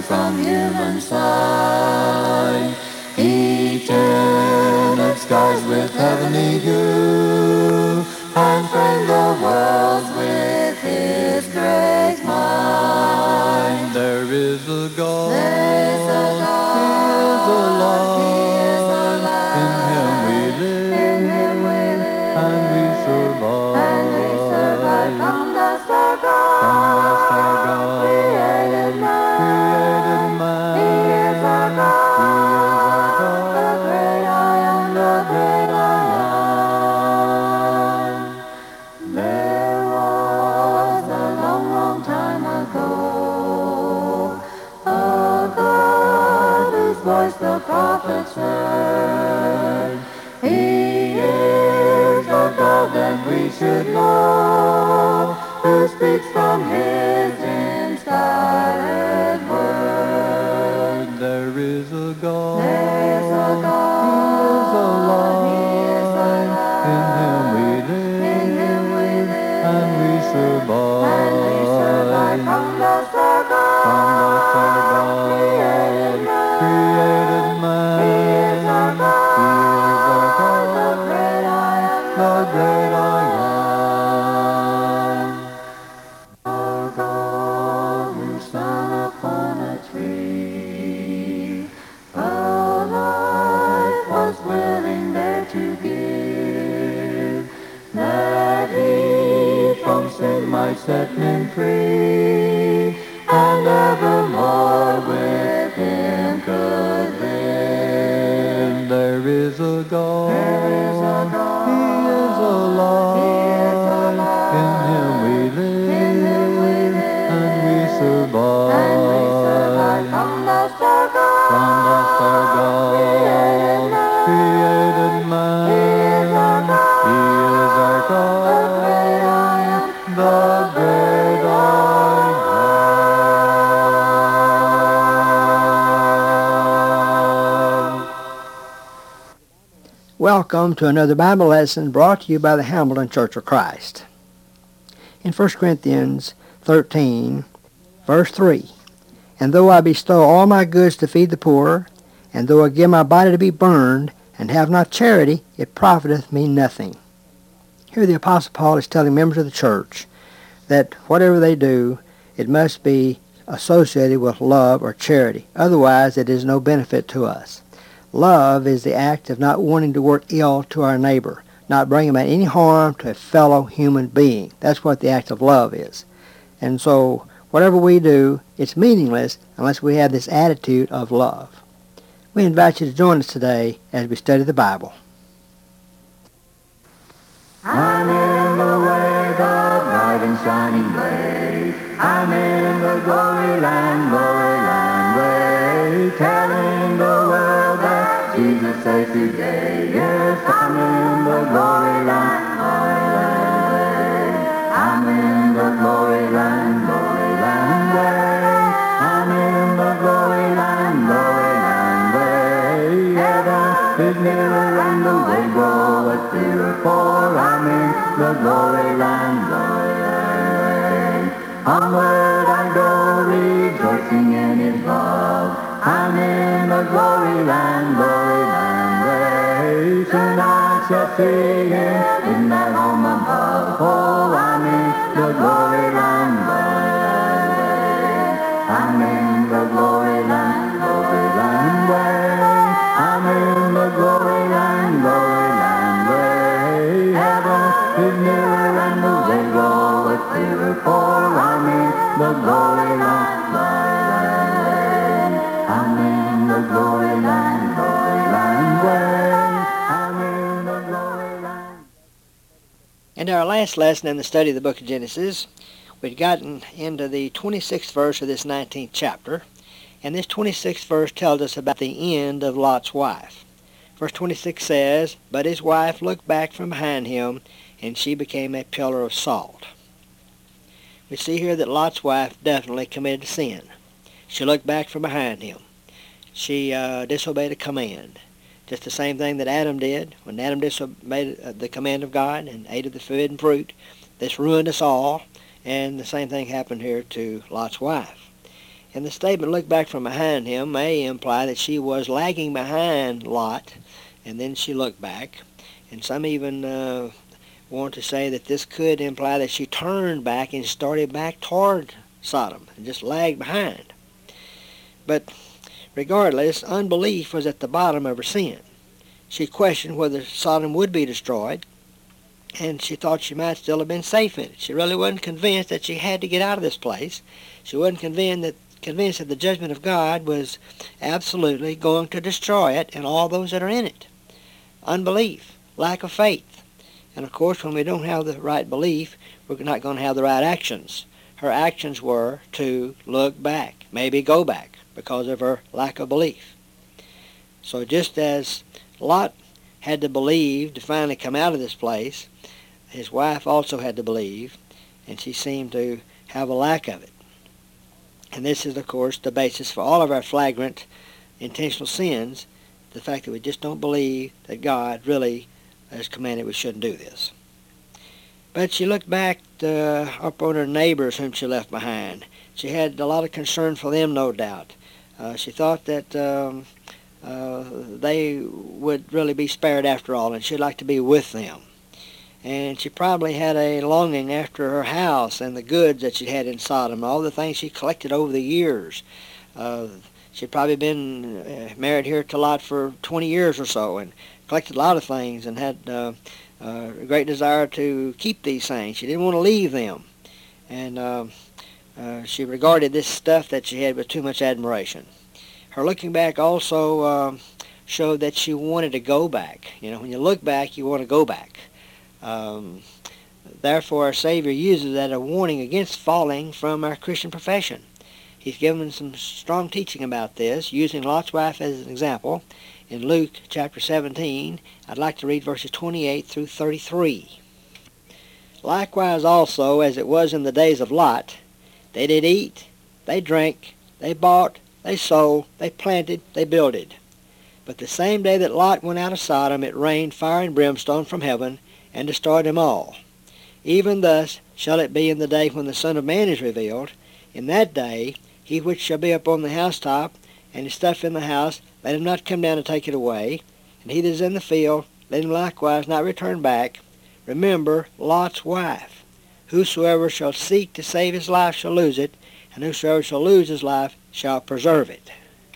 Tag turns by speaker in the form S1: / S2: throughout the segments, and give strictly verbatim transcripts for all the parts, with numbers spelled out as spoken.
S1: from human sight. He tinted skies with heavenly hue, and framed the worlds with his great mind.
S2: There is a God,
S1: There is a God,
S2: He is alive,
S1: He is alive.
S2: in Him we live,
S1: In Him we live,
S2: and we survive.
S1: and we survive. From dust our God,
S2: From dust our God,
S1: created man,
S2: created man.
S1: He is our God,
S2: He is our God,
S1: the great I am, the great I am. There was a long, long time ago a God whose voice the prophets heard. He is the God that we should know, who speaks from His inspired word.
S2: there is a God,
S1: There is a God,
S2: He is
S1: He is
S2: alive, in Him we
S1: alive.
S2: live,
S1: In Him we live,
S2: and we survive.
S1: and we survive. From dust our God,
S2: From dust our God,
S1: created man,
S2: created man.
S1: He is our God,
S2: He is our God,
S1: the great I am,
S2: the great I am.
S1: Our God who sat upon a tree, a life was willing there to give, that He from sin might set men free, and evermore with Him could live.
S2: There is a God,
S1: There is a God,
S2: He is alive,
S1: He is alive.
S2: in Him we live,
S1: In Him we live,
S2: and we survive.
S1: and we survive. From dust our God,
S2: From dust our
S1: created
S2: God,
S1: man,
S2: created man.
S1: He is our God,
S2: He is our
S1: the great I
S2: God,
S1: am,
S2: the great I am.
S3: Welcome to another Bible lesson brought to you by the Hamilton Church of Christ. In First Corinthians thirteen, verse three, "And though I bestow all my goods to feed the poor, and though I give my body to be burned, and have not charity, it profiteth me nothing." Here the Apostle Paul is telling members of the church that whatever they do, it must be associated with love or charity. Otherwise, it is no benefit to us. Love is the act of not wanting to work ill to our neighbor, not bringing about any harm to a fellow human being. That's what the act of love is. And so, whatever we do, it's meaningless unless we have this attitude of love. We invite you to join us today as we study the Bible.
S1: I'm in the way, the bright and shining way. I'm in the glory land, glory land way. Telling the world that Jesus saves today. Yes, I'm in the glory land, glory land way. I'm in the glory land, glory land way. I'm in the glory land, glory land way. Heaven is nearer and the way goeth clearer, for I'm in the glory land, glory land way. Onward I go, rejoicing in His love. I'm in the glory land, glory land way. Soon I shall see Him in that home above. Oh, I'm in the glory land, glory land way. I'm in the glory land, glory land way. I'm in the glory land, glory land way. Heaven is nearer and the way goeth clearer, for I'm in the glory land, glory land way. I'm in the glory land, glory land way. I'm in the glory land.
S3: In our last lesson in the study of the book of Genesis, we'd gotten into the twenty-sixth verse of this nineteenth chapter, and this twenty-sixth verse tells us about the end of Lot's wife. Verse twenty-six says, "But his wife looked back from behind him, and she became a pillar of salt." We see here that Lot's wife definitely committed sin. She looked back from behind him. She uh, disobeyed a command. Just the same thing that Adam did. When Adam disobeyed the command of God and ate of the forbidden fruit, this ruined us all. And the same thing happened here to Lot's wife. And the statement, look back from behind him, may imply that she was lagging behind Lot, and then she looked back. And some even uh, want to say that this could imply that she turned back and started back toward Sodom and just lagged behind. But regardless, unbelief was at the bottom of her sin. She questioned whether Sodom would be destroyed, and she thought she might still have been safe in it. She really wasn't convinced that she had to get out of this place. She wasn't convinced that, convinced that the judgment of God was absolutely going to destroy it and all those that are in it. Unbelief, lack of faith. And of course, when we don't have the right belief, we're not going to have the right actions. Her actions were to look back, maybe go back, because of her lack of belief. So just as Lot had to believe to finally come out of this place, his wife also had to believe, and she seemed to have a lack of it. And this is, of course, the basis for all of our flagrant intentional sins, the fact that we just don't believe that God really has commanded we shouldn't do this. But she looked back uh, up on her neighbors whom she left behind. She had a lot of concern for them, no doubt. Uh, she thought that um, uh, they would really be spared after all, and she'd like to be with them. And she probably had a longing after her house and the goods that she had in Sodom, all the things she collected over the years. Uh, she'd probably been uh, married here to Lot for twenty years or so and collected a lot of things and had uh, uh, a great desire to keep these things. She didn't want to leave them. And uh, uh, she regarded this stuff that she had with too much admiration. Her looking back also uh, showed that she wanted to go back. You know, when you look back, you want to go back. Um, therefore, our Savior uses that as a warning against falling from our Christian profession. He's given some strong teaching about this, using Lot's wife as an example. In Luke chapter seventeen, I'd like to read verses twenty-eight through thirty-three. Likewise also, as it was in the days of Lot, they did eat, they drank, they bought, they sold, they planted, they builded. But the same day that Lot went out of Sodom, it rained fire and brimstone from heaven, and destroyed them all. Even thus shall it be in the day when the Son of Man is revealed. In that day, he which shall be upon the housetop, and his stuff in the house, let him not come down to take it away. And he that is in the field, let him likewise not return back. Remember Lot's wife. Whosoever shall seek to save his life shall lose it, and whosoever shall lose his life shall preserve it.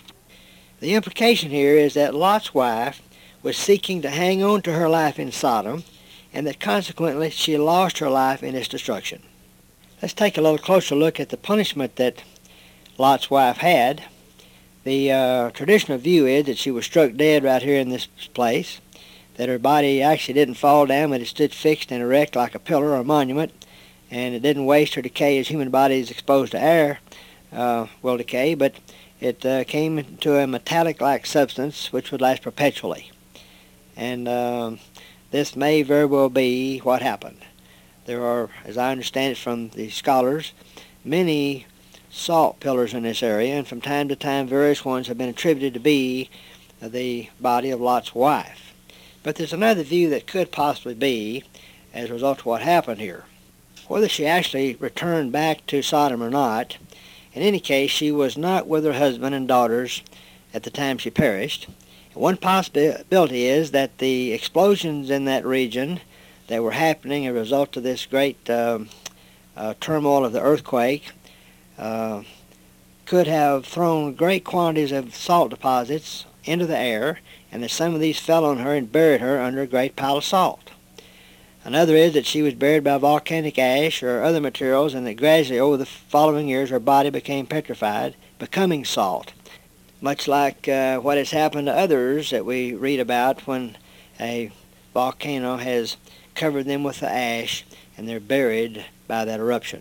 S3: The implication here is that Lot's wife was seeking to hang on to her life in Sodom, and that consequently she lost her life in its destruction. Let's take a little closer look at the punishment that Lot's wife had. The uh, traditional view is that she was struck dead right here in this place, that her body actually didn't fall down, but it stood fixed and erect like a pillar or a monument, and it didn't waste or decay as human bodies exposed to air uh, will decay, but it uh, came into a metallic-like substance which would last perpetually. And um, this may very well be what happened. There are, as I understand it from the scholars, many salt pillars in this area, and from time to time various ones have been attributed to be the body of Lot's wife. But there's another view that could possibly be as a result of what happened here. Whether she actually returned back to Sodom or not, in any case, she was not with her husband and daughters at the time she perished. One possibility is that the explosions in that region that were happening as a result of this great uh, uh, turmoil of the earthquake uh, could have thrown great quantities of salt deposits into the air, and that some of these fell on her and buried her under a great pile of salt. Another is that she was buried by volcanic ash or other materials, and that gradually over the following years her body became petrified, becoming salt. Much like uh, what has happened to others that we read about when a volcano has covered them with the ash and they're buried by that eruption.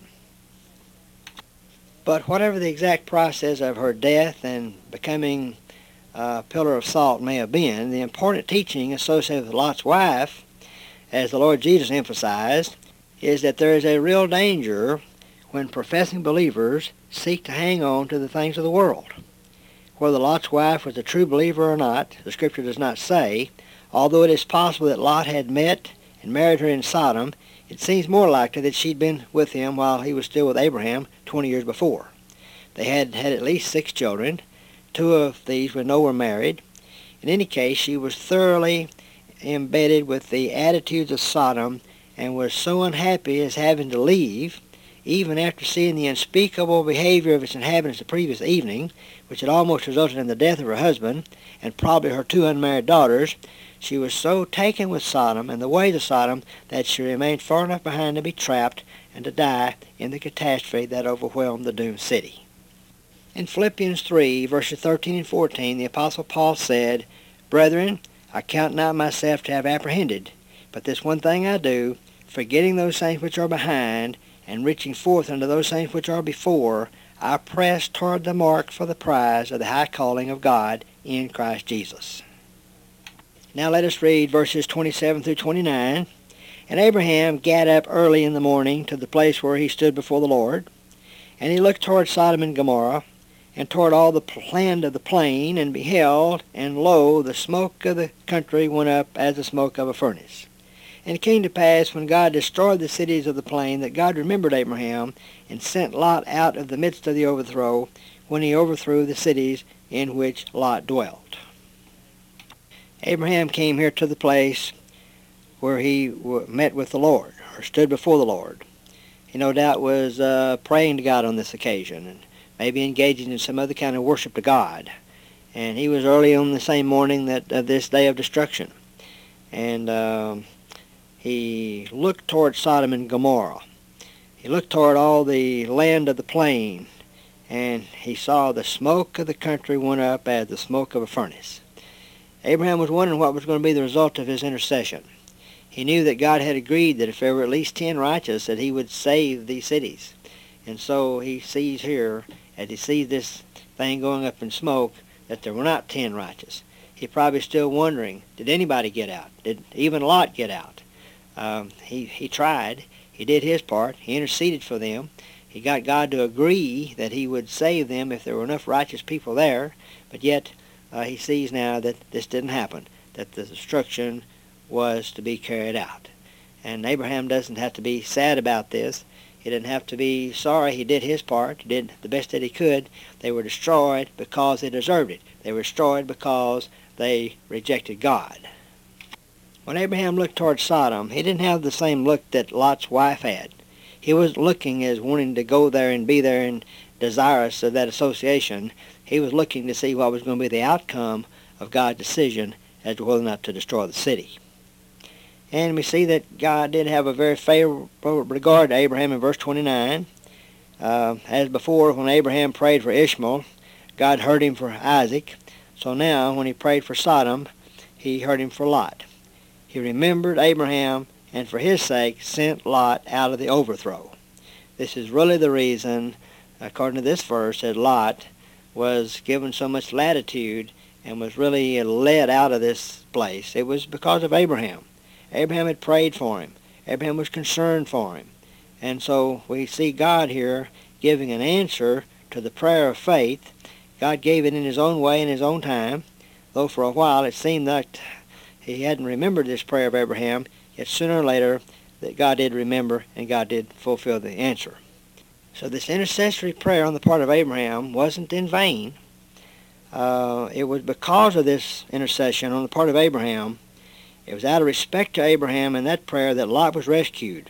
S3: But whatever the exact process of her death and becoming a pillar of salt may have been, the important teaching associated with Lot's wife, as the Lord Jesus emphasized, is that there is a real danger when professing believers seek to hang on to the things of the world. Whether Lot's wife was a true believer or not, the Scripture does not say, although it is possible that Lot had met and married her in Sodom. It seems more likely that she'd been with him while he was still with Abraham twenty years before. They had had at least six children. Two of these we know were married. In any case, she was thoroughly embedded with the attitudes of Sodom and was so unhappy as having to leave, even after seeing the unspeakable behavior of its inhabitants the previous evening, which had almost resulted in the death of her husband and probably her two unmarried daughters. She was so taken with Sodom and the ways of Sodom that she remained far enough behind to be trapped and to die in the catastrophe that overwhelmed the doomed city. In Philippians three, verses thirteen and fourteen, the Apostle Paul said, "Brethren, I count not myself to have apprehended, but this one thing I do, forgetting those things which are behind, and reaching forth unto those things which are before, I press toward the mark for the prize of the high calling of God in Christ Jesus." Now let us read verses twenty-seven through twenty-nine. "And Abraham gat up early in the morning to the place where he stood before the Lord, and he looked toward Sodom and Gomorrah, and toward all the land of the plain, and beheld, and lo, the smoke of the country went up as the smoke of a furnace. And it came to pass, when God destroyed the cities of the plain, that God remembered Abraham, and sent Lot out of the midst of the overthrow, when he overthrew the cities in which Lot dwelt." Abraham came here to the place where he met with the Lord, or stood before the Lord. He no doubt was uh, praying to God on this occasion, and maybe engaging in some other kind of worship to God. And he was early on the same morning that of this day of destruction. And um, he looked toward Sodom and Gomorrah. He looked toward all the land of the plain, and he saw the smoke of the country went up as the smoke of a furnace. Abraham was wondering what was going to be the result of his intercession. He knew that God had agreed that if there were at least ten righteous, that he would save these cities. And so he sees here, as he sees this thing going up in smoke, that there were not ten righteous. He's probably still wondering, did anybody get out? Did even Lot get out? Um, he, he tried. He did his part. He interceded for them. He got God to agree that he would save them if there were enough righteous people there. But yet uh, he sees now that this didn't happen, that the destruction was to be carried out. And Abraham doesn't have to be sad about this. He didn't have to be sorry. He did his part. He did the best that he could. They were destroyed because they deserved it. They were destroyed because they rejected God. When Abraham looked toward Sodom, he didn't have the same look that Lot's wife had. He wasn't looking as wanting to go there and be there and desirous of that association. He was looking to see what was going to be the outcome of God's decision as to whether or not to destroy the city. And we see that God did have a very favorable regard to Abraham in verse twenty-nine. Uh, as before, when Abraham prayed for Ishmael, God heard him for Isaac. So now, when he prayed for Sodom, he heard him for Lot. He remembered Abraham, and for his sake sent Lot out of the overthrow. This is really the reason, according to this verse, that Lot was given so much latitude and was really led out of this place. It was because of Abraham. Abraham had prayed for him. Abraham was concerned for him. And so we see God here giving an answer to the prayer of faith. God gave it in his own way, in his own time, though for a while it seemed that he hadn't remembered this prayer of Abraham, yet sooner or later that God did remember and God did fulfill the answer. So this intercessory prayer on the part of Abraham wasn't in vain. Uh, it was because of this intercession on the part of Abraham. It was out of respect to Abraham and that prayer that Lot was rescued.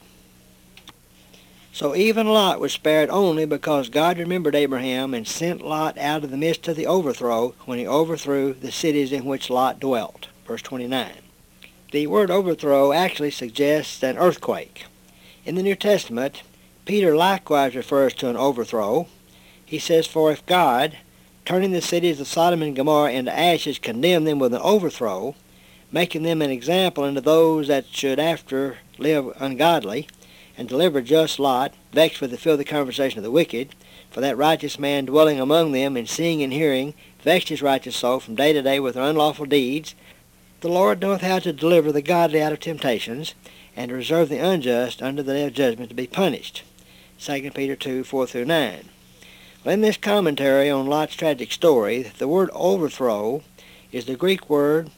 S3: So even Lot was spared only because God remembered Abraham and sent Lot out of the midst of the overthrow when he overthrew the cities in which Lot dwelt. Verse twenty-nine. The word overthrow actually suggests an earthquake. In the New Testament, Peter likewise refers to an overthrow. He says, "For if God, turning the cities of Sodom and Gomorrah into ashes, condemned them with an overthrow, making them an example unto those that should after live ungodly, and deliver just Lot, vexed with the filthy conversation of the wicked, for that righteous man dwelling among them, and seeing and hearing, vexed his righteous soul from day to day with their unlawful deeds. The Lord knoweth how to deliver the godly out of temptations, and to reserve the unjust unto the day of judgment to be punished." Second Peter two, four through nine. Well, in this commentary on Lot's tragic story, the word overthrow is the Greek word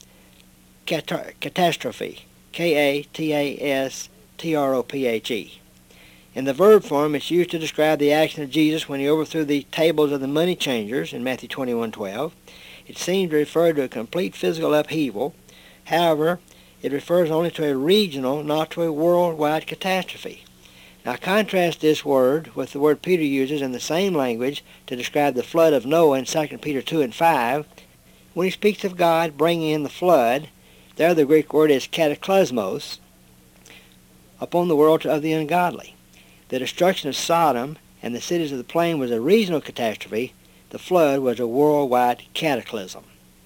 S3: Cat- catastrophe, K A T A S T R O P H E. In the verb form, it's used to describe the action of Jesus when he overthrew the tables of the money changers in Matthew twenty-one twelve. It seems to refer to a complete physical upheaval. However, it refers only to a regional, not to a worldwide catastrophe. Now contrast this word with the word Peter uses in the same language to describe the flood of Noah in Second Peter two and five. When he speaks of God bringing in the flood, there the Greek word is kataklysmos, upon the world of the ungodly. The destruction of Sodom and the cities of the plain was a regional catastrophe. The flood was a worldwide cataclysm.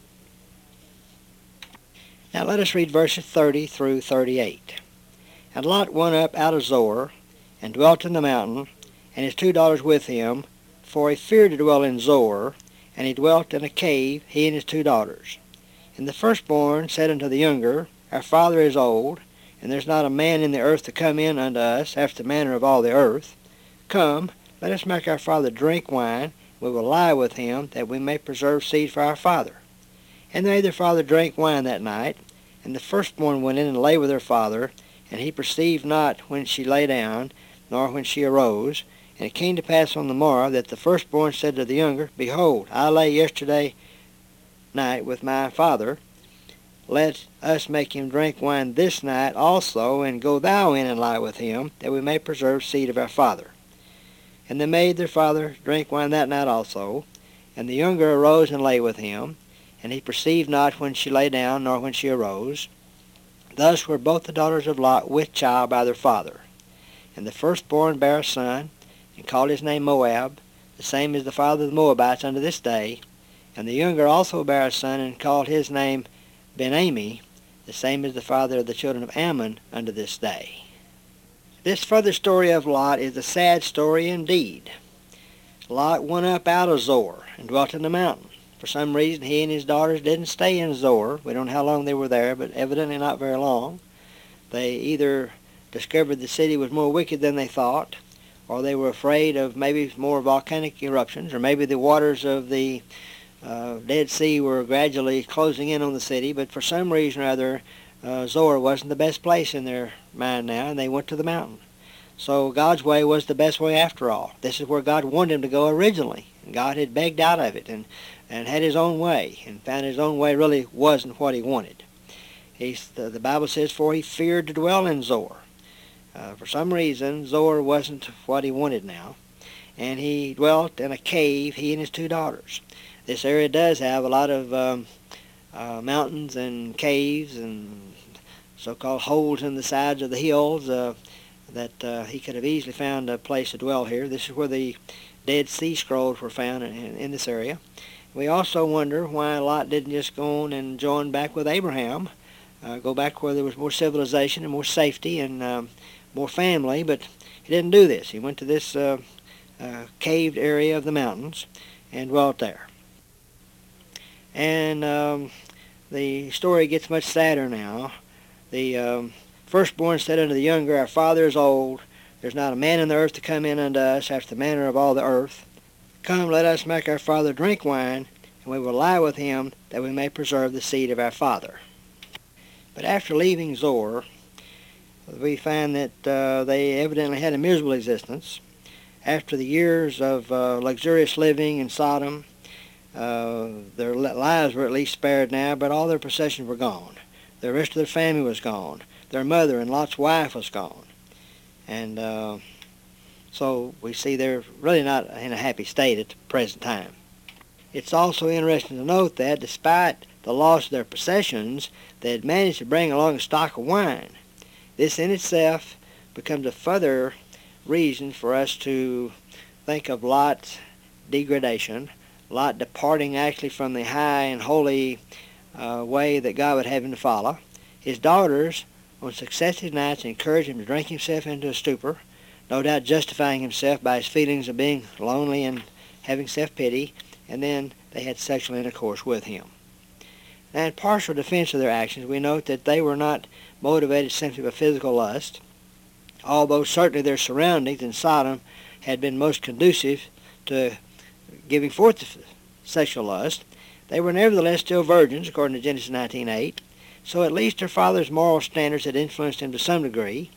S3: Now let us read verses thirty through thirty-eight. And Lot went up out of Zoar, and dwelt in the mountain, and his two daughters with him, for he feared to dwell in Zoar, and he dwelt in a cave, he and his two daughters. And the firstborn said unto the younger, Our father is old, and there is not a man in the earth to come in unto us, after the manner of all the earth. Come, let us make our father drink wine, we will lie with him, that we may preserve seed for our father. And they their father drank wine that night, and the firstborn went in and lay with her father, and he perceived not when she lay down, nor when she arose. And it came to pass on the morrow that the firstborn said to the younger, Behold, I lay yesterday night with my father. Let us make him drink wine this night also, and go thou in and lie with him, that we may preserve seed of our father. And they made their father drink wine that night also. And the younger arose and lay with him, and he perceived not when she lay down, nor when she arose. Thus were both the daughters of Lot with child by their father. And the firstborn bare a son, and called his name Moab, the same is the father of the Moabites unto this day. And the younger also bare a son, and called his name Ben-Ami, the same is the father of the children of Ammon unto this day. This further story of Lot is a sad story indeed. Lot went up out of Zoar and dwelt in the mountain. For some reason, he and his daughters didn't stay in Zoar. We don't know how long they were there, but evidently not very long. They either discovered the city was more wicked than they thought, or they were afraid of maybe more volcanic eruptions, or maybe the waters of the uh, Dead Sea were gradually closing in on the city. But for some reason or other, uh, Zoar wasn't the best place in their mind now, and they went to the mountain. So God's way was the best way after all. This is where God wanted him to go originally. And God had begged out of it and, and had his own way, and found his own way really wasn't what he wanted. He's, the, the Bible says, for he feared to dwell in Zoar. Uh, for some reason, Zoar wasn't what he wanted now, and he dwelt in a cave, he and his two daughters. This area does have a lot of um, uh, mountains and caves and so-called holes in the sides of the hills uh, that uh, he could have easily found a place to dwell here. This is where the Dead Sea Scrolls were found in, in this area. We also wonder why Lot didn't just go on and join back with Abraham, uh, go back where there was more civilization and more safety and um, more family, but he didn't do this. He went to this uh, uh, caved area of the mountains and dwelt there. And um, the story gets much sadder now. The um, firstborn said unto the younger, Our father is old. There's not a man in the earth to come in unto us after the manner of all the earth. Come, let us make our father drink wine, and we will lie with him, that we may preserve the seed of our father. But after leaving Zoar, we find that uh, they evidently had a miserable existence. After the years of uh, luxurious living in Sodom, uh, their lives were at least spared now, but all their possessions were gone. The rest of their family was gone. Their mother and Lot's wife was gone. And uh, so we see they're really not in a happy state at the present time. It's also interesting to note that despite the loss of their possessions, they had managed to bring along a stock of wine. This in itself becomes a further reason for us to think of Lot's degradation, Lot departing actually from the high and holy uh, way that God would have him to follow. His daughters, on successive nights, encouraged him to drink himself into a stupor, no doubt justifying himself by his feelings of being lonely and having self-pity, and then they had sexual intercourse with him. Now, in partial defense of their actions, we note that they were not motivated simply by physical lust, although certainly their surroundings in Sodom had been most conducive to giving forth the sexual lust. They were nevertheless still virgins, according to Genesis nineteen eight, so at least their father's moral standards had influenced him to some degree.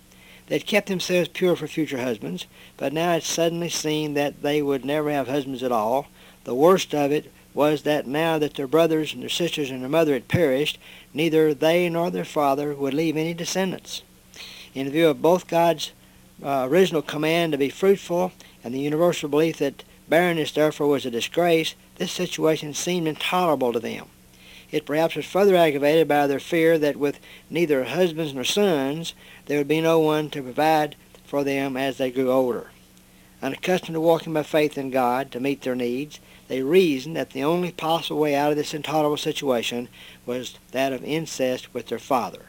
S3: They'd kept themselves pure for future husbands, but now it suddenly seemed that they would never have husbands at all. The worst of it was that now that their brothers and their sisters and their mother had perished, neither they nor their father would leave any descendants. In view of both God's uh, original command to be fruitful and the universal belief that barrenness therefore was a disgrace, this situation seemed intolerable to them. It perhaps was further aggravated by their fear that with neither husbands nor sons, there would be no one to provide for them as they grew older. Unaccustomed to walking by faith in God to meet their needs, they reasoned that the only possible way out of this intolerable situation was that of incest with their father.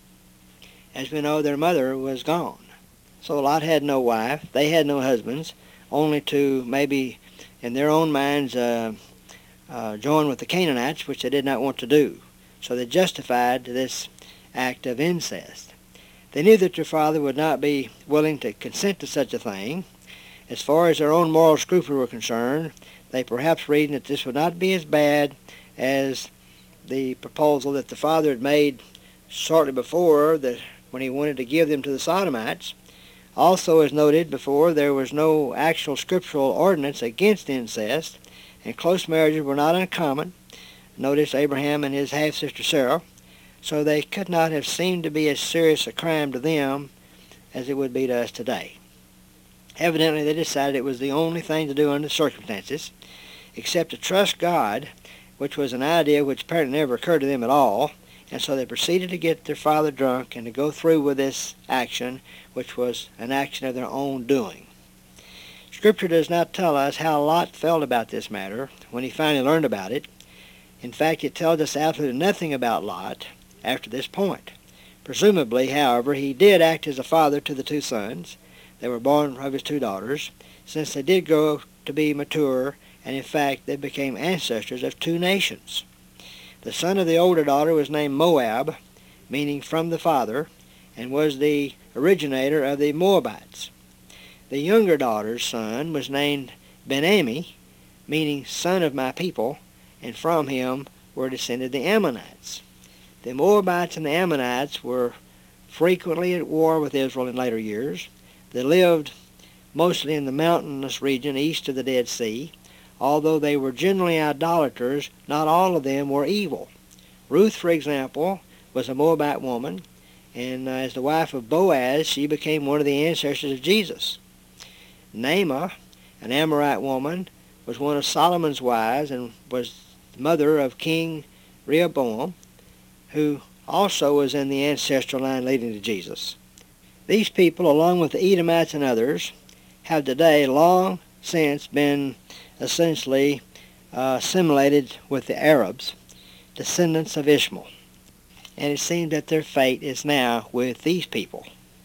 S3: As we know, their mother was gone. So Lot had no wife, they had no husbands, only to maybe, in their own minds, uh, uh, join with the Canaanites, which they did not want to do. So they justified this act of incest. They knew that their father would not be willing to consent to such a thing. As far as their own moral scruples were concerned, they perhaps reasoned that this would not be as bad as the proposal that the father had made shortly before, that when he wanted to give them to the Sodomites. Also, as noted before, there was no actual scriptural ordinance against incest, and close marriages were not uncommon. Notice Abraham and his half-sister Sarah. So they could not have seemed to be as serious a crime to them as it would be to us today. Evidently, they decided it was the only thing to do under the circumstances, except to trust God, which was an idea which apparently never occurred to them at all, and so they proceeded to get their father drunk and to go through with this action, which was an action of their own doing. Scripture does not tell us how Lot felt about this matter when he finally learned about it. In fact, it tells us absolutely nothing about Lot after this point. Presumably, however, he did act as a father to the two sons that were born of his two daughters, since they did grow to be mature, and in fact they became ancestors of two nations. The son of the older daughter was named Moab, meaning from the father, and was the originator of the Moabites. The younger daughter's son was named Ben-Ami, meaning son of my people, and from him were descended the Ammonites. The Moabites and the Ammonites were frequently at war with Israel in later years. They lived mostly in the mountainous region east of the Dead Sea. Although they were generally idolaters, not all of them were evil. Ruth, for example, was a Moabite woman, and uh, as the wife of Boaz, she became one of the ancestors of Jesus. Naamah, an Amorite woman, was one of Solomon's wives and was the mother of King Rehoboam, who also was in the ancestral line leading to Jesus. These people, along with the Edomites and others, have today long since been essentially uh, assimilated with the Arabs, descendants of Ishmael. And it seems that their fate is now with these people.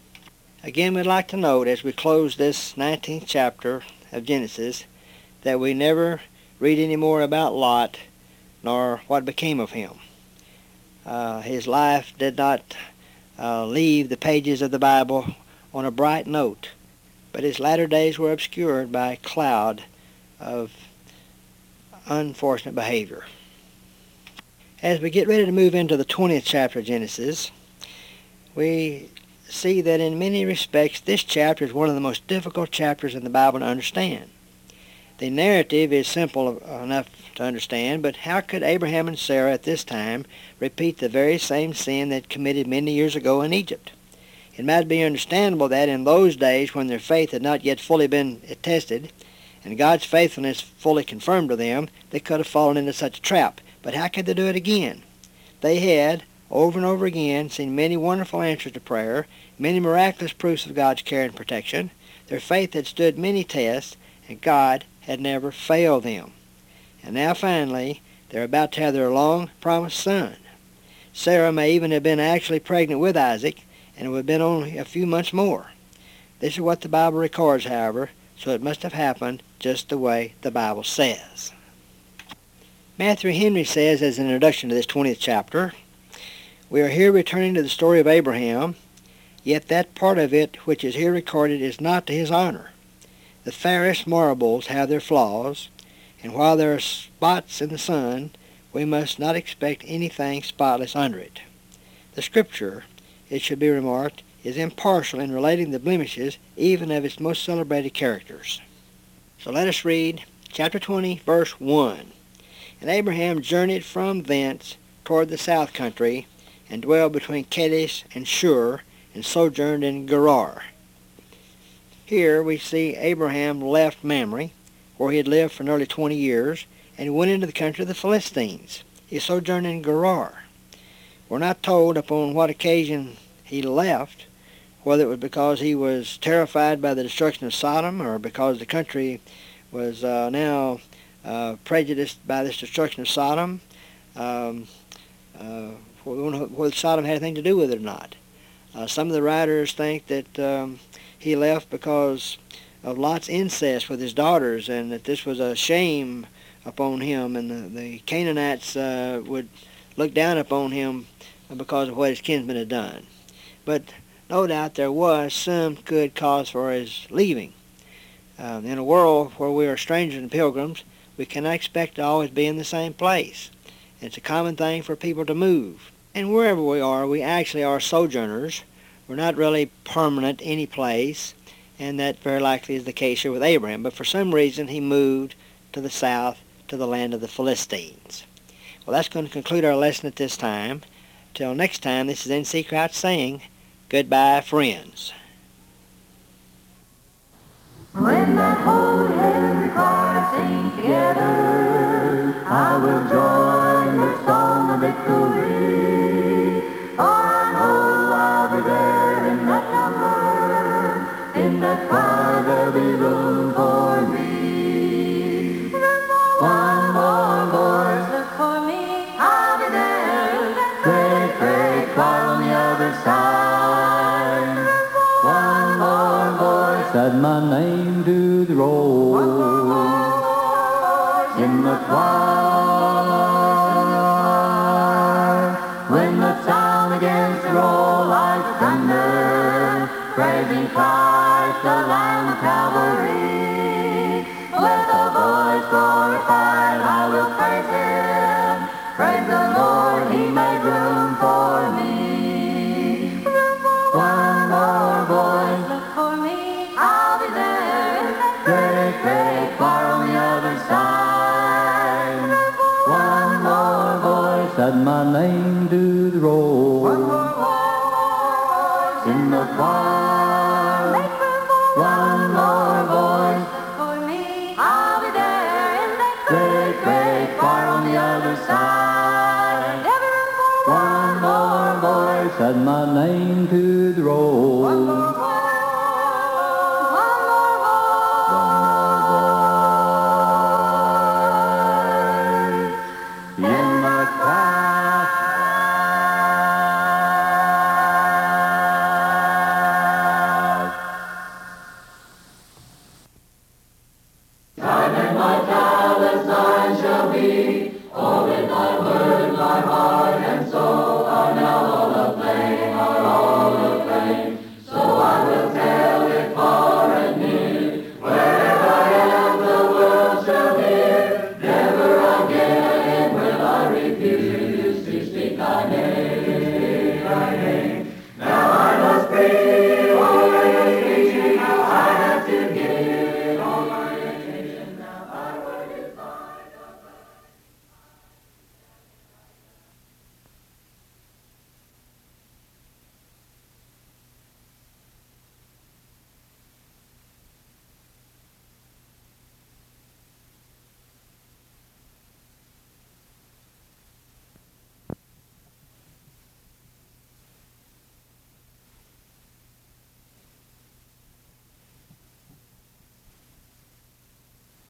S3: Again, we'd like to note as we close this nineteenth chapter of Genesis that we never read any more about Lot nor what became of him. Uh, his life did not uh, leave the pages of the Bible on a bright note, but his latter days were obscured by a cloud of unfortunate behavior. As we get ready to move into the twentieth chapter of Genesis, we see that in many respects this chapter is one of the most difficult chapters in the Bible to understand. The narrative is simple enough to understand, but how could Abraham and Sarah at this time repeat the very same sin that committed many years ago in Egypt? It might be understandable that in those days when their faith had not yet fully been tested, and God's faithfulness fully confirmed to them, they could have fallen into such a trap. But how could they do it again? They had, over and over again, seen many wonderful answers to prayer, many miraculous proofs of God's care and protection. Their faith had stood many tests, and God had never failed them. And now finally, they're about to have their long-promised son. Sarah may even have been actually pregnant with Isaac, and it would have been only a few months more. This is what the Bible records, however, so it must have happened just the way the Bible says. Matthew Henry says, as an introduction to this twentieth chapter, we are here returning to the story of Abraham, yet that part of it which is here recorded is not to his honor. The fairest marbles have their flaws, and while there are spots in the sun, we must not expect anything spotless under it. The Scripture, it should be remarked, is impartial in relating the blemishes even of its most celebrated characters. So let us read chapter twenty, verse one. And Abraham journeyed from thence toward the south country, and dwelled between Kadesh and Shur, and sojourned in Gerar. Here we see Abraham left Mamre, where he had lived for nearly twenty years, and went into the country of the Philistines. He sojourned in Gerar. We're not told upon what occasion he left, whether it was because he was terrified by the destruction of Sodom, or because the country was uh, now uh, prejudiced by this destruction of Sodom. Um, uh, we don't know whether Sodom had anything to do with it or not. Uh, some of the writers think that um, he left because of Lot's incest with his daughters, and that this was a shame upon him, and the, the Canaanites uh, would look down upon him because of what his kinsmen had done. But no doubt there was some good cause for his leaving. Um, in a world where we are strangers and pilgrims, we cannot expect to always be in the same place. It's a common thing for people to move. And wherever we are, we actually are sojourners. We're not really permanent any place, and that very likely is the case here with Abraham. But for some reason, he moved to the south, to the land of the Philistines. Well, that's going to conclude our lesson at this time. Till next time, this is N C Crouch saying, goodbye, friends.
S1: When that holy heavenly choir sings together, I will join the song of victory. For I know I'll be there in that number. In that choir there'll be room for me. One more voice, look for me. I'll be there in that great, great choir on the other side. One more voice,
S2: Add my name to the roll.
S1: in the choir. When the sound begins to roll like thunder, praising Christ, the Lamb of Calvary. With a voice glorified, I will praise Him. Praise the Lord, He made room for me. One more voice, look for me. I'll be there in that great, great choir on the other side. One more voice,
S2: Add my name to the roll.
S1: one more voice in the choir. One more voice for me. I'll be there in that great, great choir on the other side. One more voice,
S2: Add my name to the roll.
S1: one more voice.